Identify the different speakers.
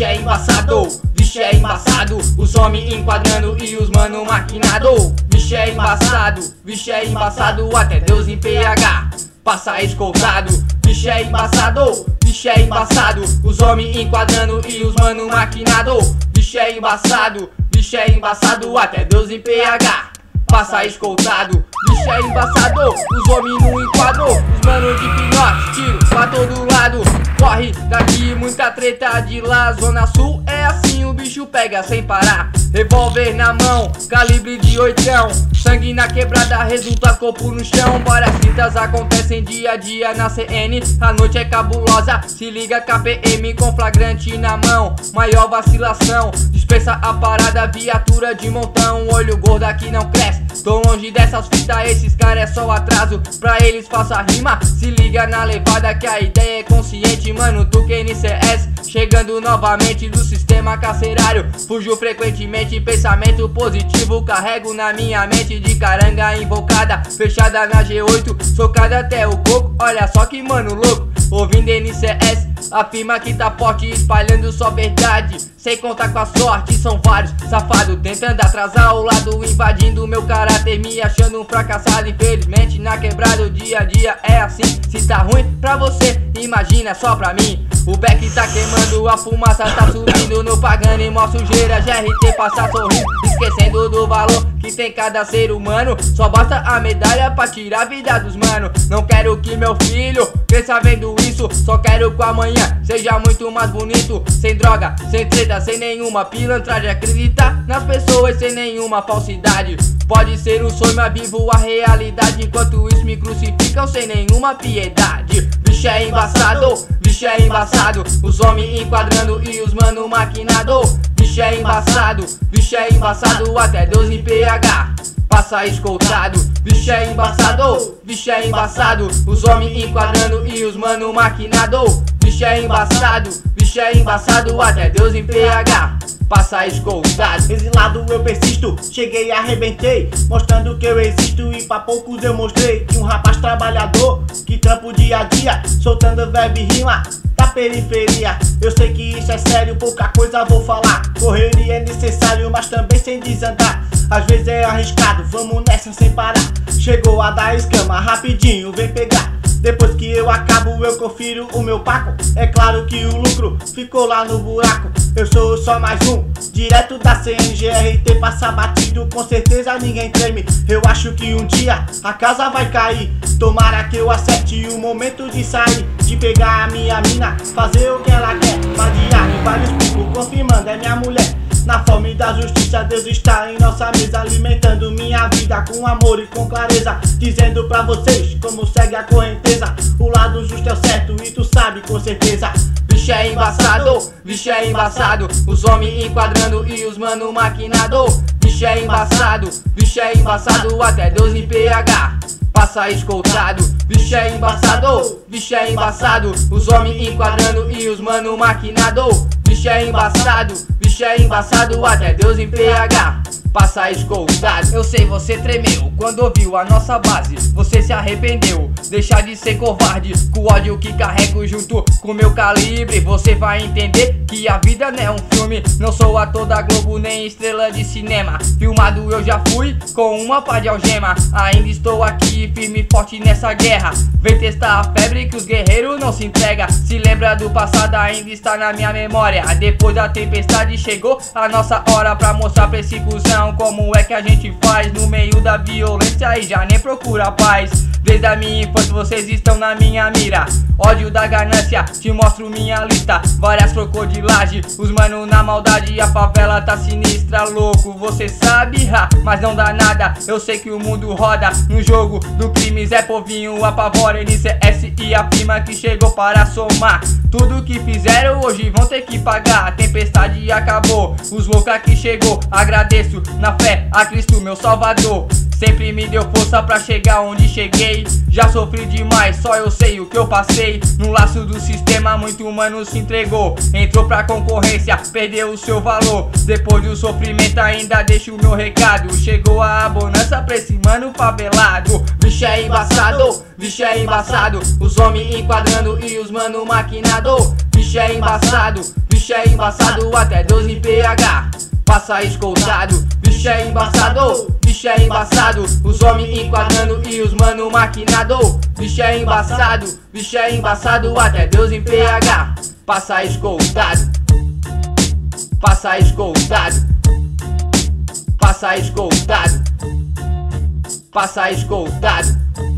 Speaker 1: bicho é embaçado, bicho é embaçado. Os homens enquadrando e os mano maquinado. Bicho é embaçado, até Deus em PH passa escoltado. Bicho é embaçado, os homens enquadrando e os mano maquinado. Bicho é embaçado, até Deus em PH passa escoltado. Bicho é embaçado, os homens não enquadrou. Os mano de pinote, tiro pra todo lado. Corre daqui, muita treta de lá. Zona Sul é assim, o bicho pega sem parar. Revólver na mão, calibre de 8. Sangue na quebrada, resulta corpo no chão. Várias fitas acontecem dia a dia na CN. A noite é cabulosa, se liga KPM com flagrante na mão. Maior vacilação, dispensa a parada, viatura de montão. Olho gordo aqui não cresce, tô longe dessas fitas, esses caras é só atraso. Pra eles faça rima, se liga na levada que a ideia é consciente. Mano, tu que NCS, chegando novamente do sistema carcerário. Fujo frequentemente, pensamento positivo carrego na minha mente. De caranga invocada, fechada na G8, socada até o coco. Olha só que mano louco, ouvindo NCS, afirma que tá forte, espalhando só verdade. Sem contar com a sorte, são vários safados tentando atrasar o lado, invadindo meu caráter, me achando um fracassado. Infelizmente na quebrada o dia a dia é assim. Se tá ruim pra você, imagina só pra mim. O beck tá queimando, a fumaça tá subindo no pagando e mó sujeira. GRT passa sorrindo, esquecendo do valor que tem cada ser humano. Só basta a medalha pra tirar a vida dos mano. Não quero que meu filho cresça vendo isso, só quero que amanhã seja muito mais bonito. Sem droga, sem treta, sem nenhuma pilantragem. Acreditar nas pessoas sem nenhuma falsidade. Pode ser um sonho, mas vivo a realidade. Enquanto isso me crucificam sem nenhuma piedade. Bicho é embaçado, os homens enquadrando e os mano maquinado. Bicho é embaçado, até Deus em PH passa escoltado. Bicho é embaçado, os homens enquadrando e os mano maquinado. Bicho é embaçado, até Deus em PH passa escoltado.
Speaker 2: Exilado eu persisto, cheguei e arrebentei, mostrando que eu existo e pra poucos eu mostrei que um rapaz trabalhador, que trampo dia a dia, soltando verbo e rima da periferia. Eu sei que isso é sério, pouca coisa vou falar. Correria é necessário, mas também sem desandar. Às vezes é arriscado, vamos nessa sem parar. Chegou a dar escama, rapidinho vem pegar. Depois que eu acabo eu confiro o meu paco. É claro que o lucro ficou lá no buraco. Eu sou só mais um, direto da CNGRT passa batido, com certeza ninguém treme. Eu acho que um dia a casa vai cair. Tomara que eu acerte o momento de sair, de pegar a minha mina, fazer o que ela quer. Vadiar em vários picos, confirmando é minha mulher. Na fome da justiça, Deus está em nossa mesa, alimentando minha vida com amor e com clareza. Dizendo pra vocês como segue a correnteza. O lado justo é o certo e tu sabe com certeza.
Speaker 1: Bicho é embaçado, os homens enquadrando e os mano maquinado. Bicho é embaçado, até Deus em PH passa escoltado. Bicho é embaçado, os homens enquadrando e os mano maquinado. Bicho é embaçado, até Deus em PH passa escoltado. Eu sei, você tremeu quando ouviu a nossa base, você se arrependeu, deixar de ser covarde. Com o ódio que carrego junto com meu calibre, você vai entender que a vida não é um filme. Não sou ator da Globo nem estrela de cinema, filmado eu já fui com uma pá de algema. Ainda estou aqui firme e forte nessa guerra. Vem testar a febre que os guerreiros não se entregam. Se lembra do passado, ainda está na minha memória. Depois da tempestade chegou a nossa hora pra mostrar pra esse cuzão como é que a gente faz no meio da violência e já nem procura paz. Desde a minha infância vocês estão na minha mira. Ódio da ganância, te mostro minha lista. Várias crocodilagens, os mano na maldade. A favela tá sinistra, louco, você sabe, mas não dá nada. Eu sei que o mundo roda no jogo do crime. Zé Povinho apavora, NCS e a prima que chegou para somar. Tudo que fizeram hoje vão ter que pagar. A tempestade acabou, os loucos que chegou. Agradeço na fé a Cristo meu Salvador. Sempre me deu força pra chegar onde cheguei. Já sofri demais, só eu sei o que eu passei. No laço do sistema muito humano se entregou. Entrou pra concorrência, perdeu o seu valor. Depois do sofrimento ainda deixo o meu recado. Chegou a bonança pra esse mano favelado. Bicho é embaçado, os homens enquadrando e os mano maquinado. Bicho é embaçado, bicho é embaçado, até 12 pH. Passa escoltado, bicho é embaçado, bicho é embaçado. Os homens enquadrando e os mano maquinado. Bicho é embaçado, até Deus em pH. Passa escoltado, passa escoltado, passa escoltado, passa escoltado.